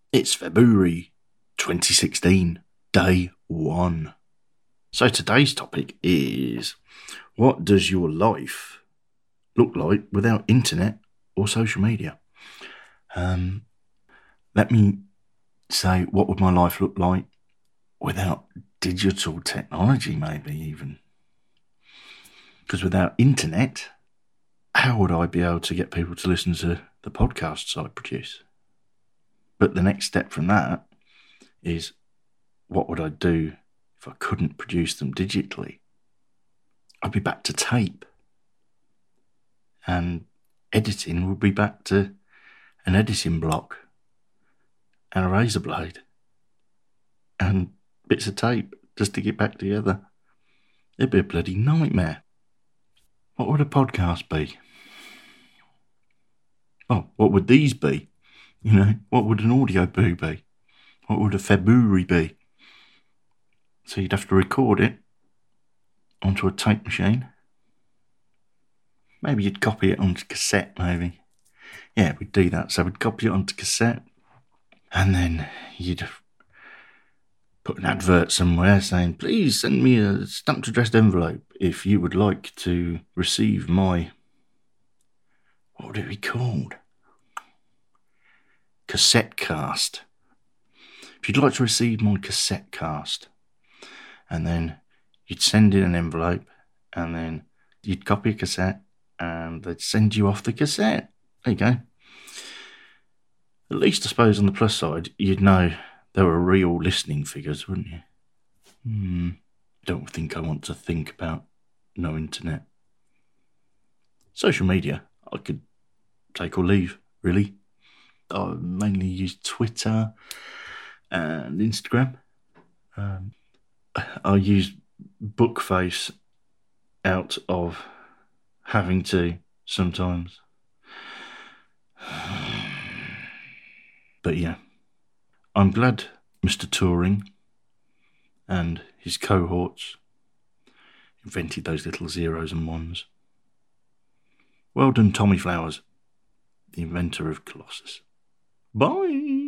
It's February 2016, day 1. So today's topic is, what does your life look like without internet or social media? Let me say, what would my life look like without digital technology, maybe even? Because without internet, how would I be able to get people to listen to the podcasts I produce? But the next step from that is, what would I do if I couldn't produce them digitally? I'd be back to tape. And editing would be back to an editing block and a razor blade and bits of tape just to get back together. It'd be a bloody nightmare. What would a podcast be? Oh, what would these be? What would an audio boo be? What would a February be? So you'd have to record it onto a tape machine. Maybe you'd copy it onto cassette, maybe. Yeah, we'd do that. So we'd copy it onto cassette, and then you'd put an advert somewhere saying, please send me a stamped addressed envelope if you would like to receive my, what would it be called? Cassette cast. If you'd like to receive my cassette cast, and then you'd send in an envelope, and then you'd copy a cassette, and they'd send you off the cassette. There you go. At least, I suppose, on the plus side, you'd know there were real listening figures, wouldn't you? Don't think I want to think about no internet. Social media, I could take or leave, really. I mainly use Twitter and Instagram. I use Bookface out of having to sometimes. But yeah, I'm glad Mr. Turing and his cohorts invented those little zeros and ones. Well done, Tommy Flowers, the inventor of Colossus. Bye!